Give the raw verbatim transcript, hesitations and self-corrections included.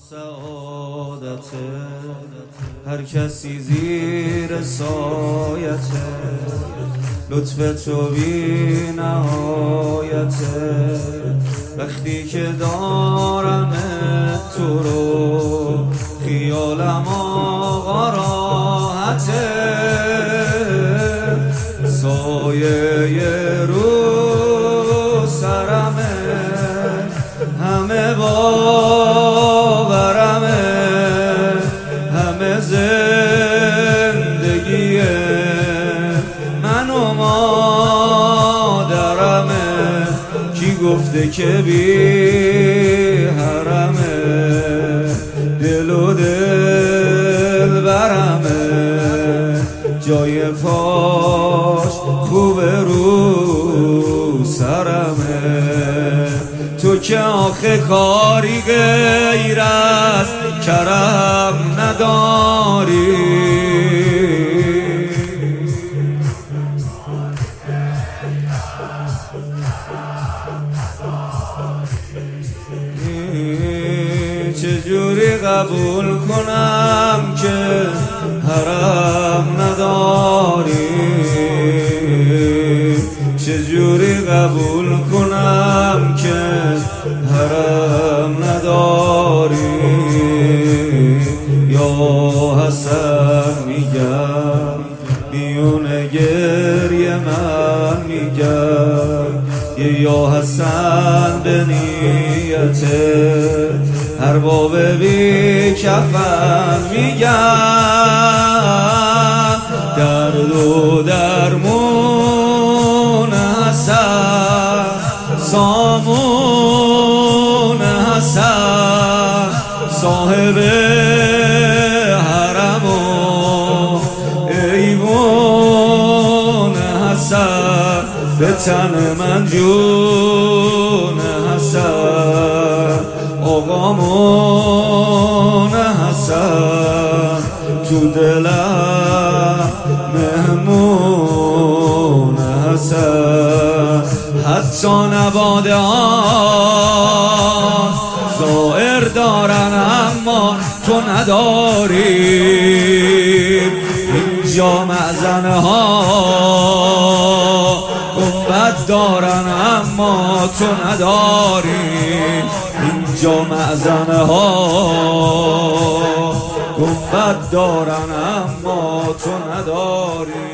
سعادته هر کسی زیر سایته، لطف تو بی نهایته. وقتی که دارم تو رو خیالم آقا راحته، سایه رو سرمه همه باورمه، همه زندگی من و مادرمه. کی گفته که بی حرمه، دل و دل برمه، جای پاش خوبه رو سرمه. تو که آخه کاری غیر از کرم نداری، چجوری قبول کنم که حرم نداری، چجوری قبول کنم که حرم نداری. یا حسن میگم میون گریه من میگم، یا حسن به نیته هر باب بی کفن میگم، درد و درمون حسن سامون حسن، صاحب حرم و ایوون حسن، به تن من جون حسن، آقامون حسن، تو دلم مهمون حسن. حتی نباده ها ظاهر دارن اما تو نداری، اینجا معزنه ها گنبد دارن اما تو نداری، اینجا معزنه ها گنبد دارن اما تو نداری.